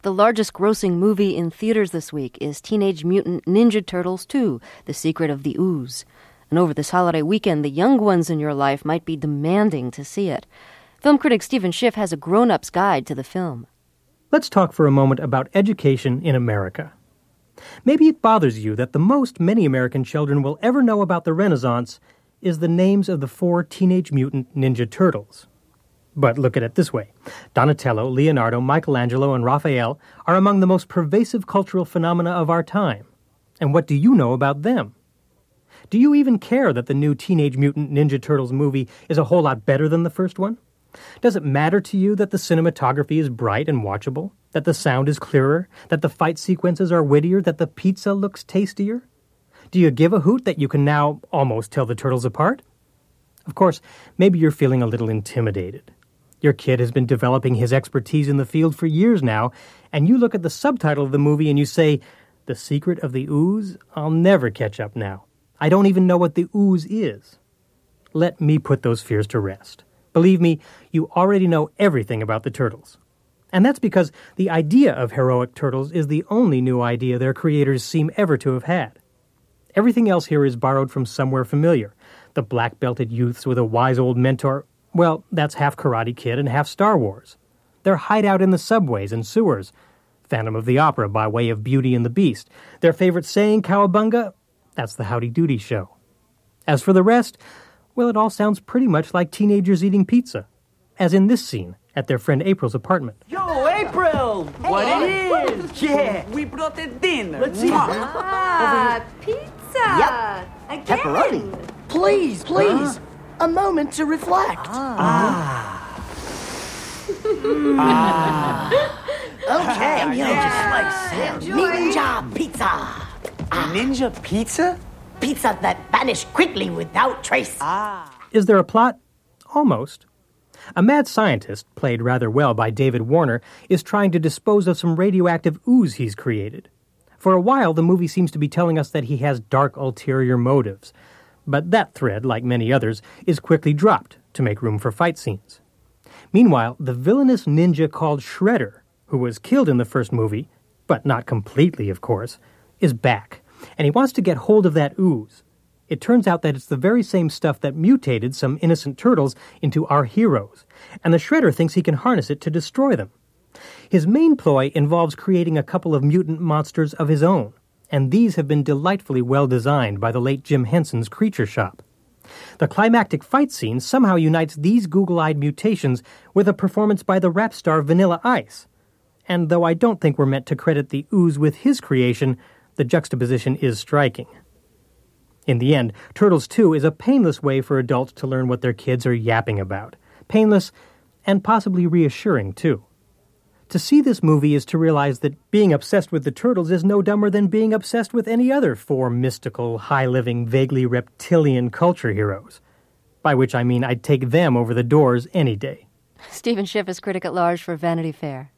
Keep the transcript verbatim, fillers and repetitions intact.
The largest grossing movie in theaters this week is Teenage Mutant Ninja Turtles two, The Secret of the Ooze. And over this holiday weekend, the young ones in your life might be demanding to see it. Film critic Stephen Schiff has a grown-up's guide to the film. Let's talk for a moment about education in America. Maybe it bothers you that the most many American children will ever know about the Renaissance is the names of the four Teenage Mutant Ninja Turtles. But look at it this way. Donatello, Leonardo, Michelangelo, and Raphael are among the most pervasive cultural phenomena of our time. And what do you know about them? Do you even care that the new Teenage Mutant Ninja Turtles movie is a whole lot better than the first one? Does it matter to you that the cinematography is bright and watchable, that the sound is clearer, that the fight sequences are wittier, that the pizza looks tastier? Do you give a hoot that you can now almost tell the turtles apart? Of course, maybe you're feeling a little intimidated. Your kid has been developing his expertise in the field for years now, and you look at the subtitle of the movie and you say, "The Secret of the Ooze? I'll never catch up now. I don't even know what the ooze is." Let me put those fears to rest. Believe me, you already know everything about the turtles. And that's because the idea of heroic turtles is the only new idea their creators seem ever to have had. Everything else here is borrowed from somewhere familiar. The black-belted youths with a wise old mentor, well, that's half Karate Kid and half Star Wars. Their hideout in the subways and sewers, Phantom of the Opera by way of Beauty and the Beast. Their favorite saying, cowabunga, that's the Howdy Doody Show. As for the rest, well, it all sounds pretty much like teenagers eating pizza, as in this scene at their friend April's apartment. Yo, April! Hey, what hey. It is? Yeah, we brought the dinner. Let's eat. Ah, pizza! Yep. Again. Pepperoni. Please, please. Huh? A moment to reflect. Ah. ah. Okay, you know, yeah. just like Ninja Pizza. Ah. Ninja Pizza? Pizza that vanished quickly without trace. Ah. Is there a plot? Almost. A mad scientist, played rather well by David Warner, is trying to dispose of some radioactive ooze he's created. For a while, the movie seems to be telling us that he has dark ulterior motives. But that thread, like many others, is quickly dropped to make room for fight scenes. Meanwhile, the villainous ninja called Shredder, who was killed in the first movie, but not completely, of course, is back, and he wants to get hold of that ooze. It turns out that it's the very same stuff that mutated some innocent turtles into our heroes, and the Shredder thinks he can harness it to destroy them. His main ploy involves creating a couple of mutant monsters of his own, and these have been delightfully well designed by the late Jim Henson's Creature Shop. The climactic fight scene somehow unites these google-eyed mutations with a performance by the rap star Vanilla Ice. And though I don't think we're meant to credit the ooze with his creation, the juxtaposition is striking. In the end, Turtles two is a painless way for adults to learn what their kids are yapping about. Painless and possibly reassuring, too. To see this movie is to realize that being obsessed with the Turtles is no dumber than being obsessed with any other four mystical, high-living, vaguely reptilian culture heroes. By which I mean I'd take them over the Doors any day. Stephen Schiff is critic at large for Vanity Fair.